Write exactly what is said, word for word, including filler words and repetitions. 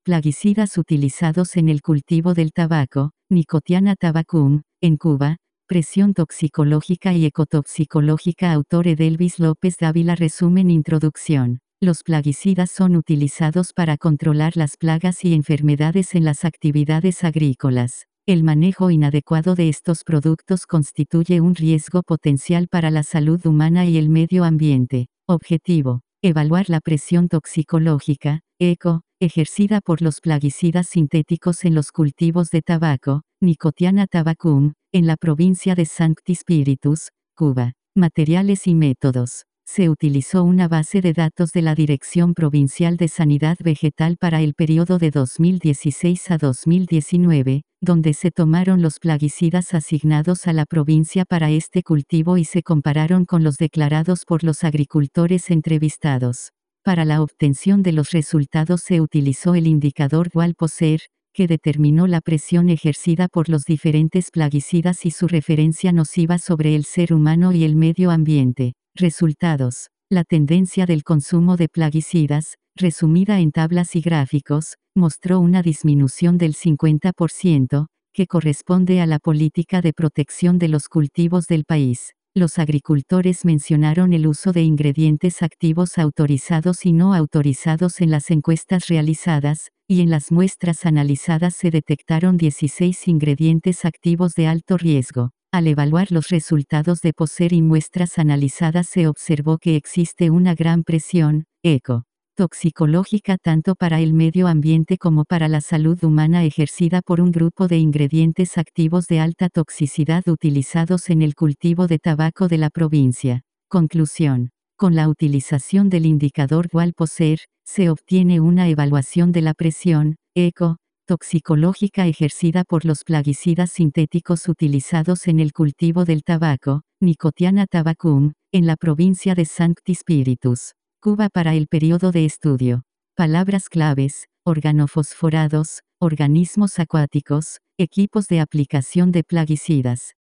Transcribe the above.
plaguicidas utilizados en el cultivo del tabaco, Nicotiana tabacum, en Cuba, presión toxicológica y ecotoxicológica. Autor Edelvis López Dávila. Resumen. Introducción. Los plaguicidas son utilizados para controlar las plagas y enfermedades en las actividades agrícolas. El manejo inadecuado de estos productos constituye un riesgo potencial para la salud humana y el medio ambiente. Objetivo: evaluar la presión toxicológica, ECO, ejercida por los plaguicidas sintéticos en los cultivos de tabaco, Nicotiana tabacum, en la provincia de Sancti Spíritus, Cuba. Materiales y métodos. Se utilizó una base de datos de la Dirección Provincial de Sanidad Vegetal para el periodo de dos mil dieciséis a dos mil diecinueve, donde se tomaron los plaguicidas asignados a la provincia para este cultivo y se compararon con los declarados por los agricultores entrevistados. Para la obtención de los resultados se utilizó el indicador Dual-Poser, que determinó la presión ejercida por los diferentes plaguicidas y su referencia nociva sobre el ser humano y el medio ambiente. Resultados. La tendencia del consumo de plaguicidas, resumida en tablas y gráficos, mostró una disminución del cincuenta por ciento, que corresponde a la política de protección de los cultivos del país. Los agricultores mencionaron el uso de ingredientes activos autorizados y no autorizados en las encuestas realizadas, y en las muestras analizadas se detectaron dieciséis ingredientes activos de alto riesgo. Al evaluar los resultados de Poser y muestras analizadas se observó que existe una gran presión, ECO, toxicológica tanto para el medio ambiente como para la salud humana ejercida por un grupo de ingredientes activos de alta toxicidad utilizados en el cultivo de tabaco de la provincia. Conclusión. Con la utilización del indicador Dual-Poser, se obtiene una evaluación de la presión, ECO, toxicológica ejercida por los plaguicidas sintéticos utilizados en el cultivo del tabaco, Nicotiana tabacum, en la provincia de Sancti Spíritus, Cuba para el periodo de estudio. Palabras claves: organofosforados, organismos acuáticos, equipos de aplicación de plaguicidas.